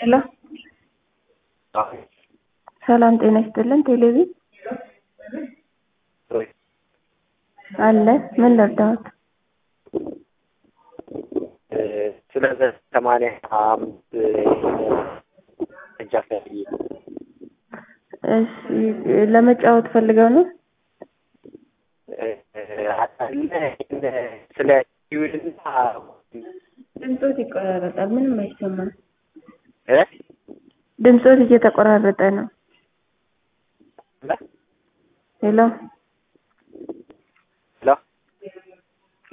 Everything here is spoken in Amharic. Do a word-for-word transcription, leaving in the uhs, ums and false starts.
ሄሎ ሰላም ጤና ይስጥልን። ቴሌቪዥን አለ ምን ልርዳዎት? ስለዚህ ሰማንያ አምስት እጃፈር እሺ ለመጫወት ፈልገው ነው? አታለ ስለ ይውልና ድምጾት ይቆራረጣል፣ ምንም አይሰማም። እ ድምጾት እየተቆራረጠ ነው። ሄሎ